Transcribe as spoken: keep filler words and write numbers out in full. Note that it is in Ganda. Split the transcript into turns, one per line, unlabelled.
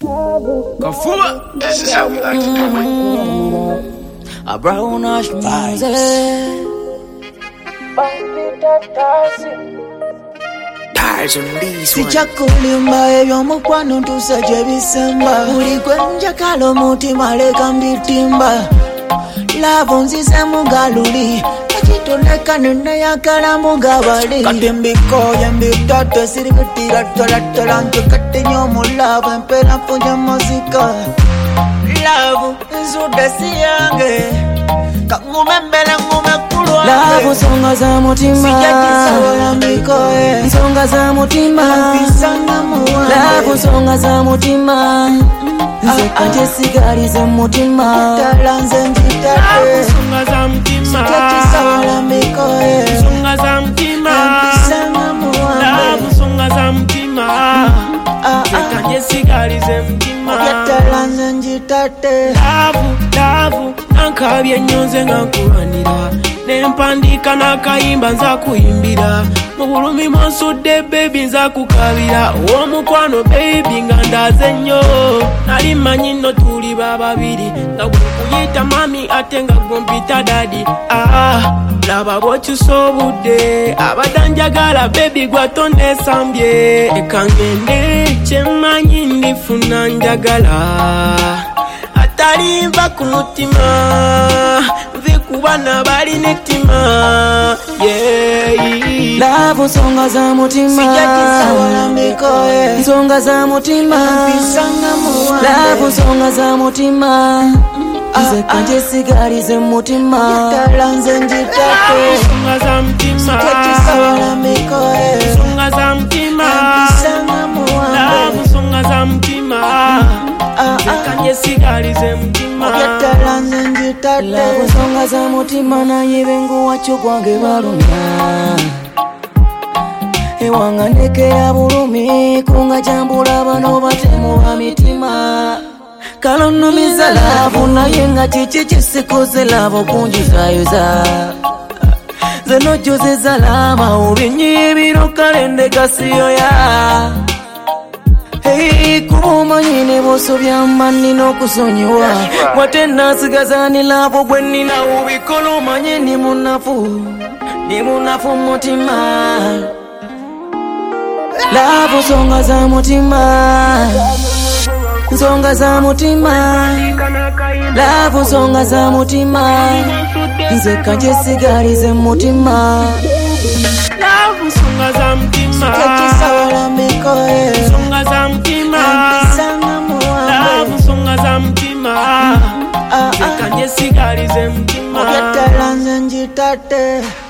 Kafua. This is how we like to do it.
A brown ash music. Sichakulimba ebyo mukwano tusaje bisemba buli gwenja kalo mutima leka mbitimba lavo nzize mugaluli akitoleka nene yakala mugabali kati mbikoye mbitate siribitira tolattola nkekate nyomu lavo empera mfunye muzika lavo nzude siyange kangume mbele ngume kulwa lavo songa za mutima sijakisawola mbikoye nsonga za mutima mpisanga muwange lavo songa za mutima nze kanje sigalize mutima talanze njitate
songa za mutima
sijakisawola mbikoye
songa za mutima
mpisanga muwange
lavo songa za mutima nze kanje sigalize mutima
talanze njitate
lavo lavo nankabye nyonze ngankulanira nempandika nakayimba nza kuyimbira mu bulumi monsudde baby nza kukabira omukwano baby nga ndaze nnyo nali manyi nno tuli bababiri nga gukuyita mami ate nga gompita dadi ah, laba bwokisobudde abadanjagala baby gwatonnesambye ekangende kyemanyi ndifuna njagala talimba ku mutima vikubana bali netima yeah
lavo nsonga za mutima sijakisawola mbikoye nsonga za mutima mpisanga muwange lavo nsonga za mutima nze kanje sigalize mutima talanze njitate
songa za mutima
sijakisawola mbikoye
songa za mutima
mpisanga muwange
lavo songa za mutima kanje sigalize mutima
talanze njitate lavo nsonga za mutima naye bengu wacho gwange balumya ewanga ndekera bulumi kunga jambula bano batemu ba mitima kalonumiza lavo naye nga kiki kisikoze lavo kunjuzayuza ze nojjuzeza lama obinyi ebiro kalende kasiyoya hey kumanyi ne bosobya mani n'okusonyiwa wate nasigaza ni lavo gwe nina ubikola omanye ni munafu ni munafu mutima lavo nsonga za mutima nsonga za mutima lavo nsonga za mutima nze kanje sigalize mutima
lavo nsonga za mutima
sijakisawola mbikoye
nsonga za mutima
mpisanga muwange
lavo nsonga za mutima nze kanje sigalize mutima
talanze njitate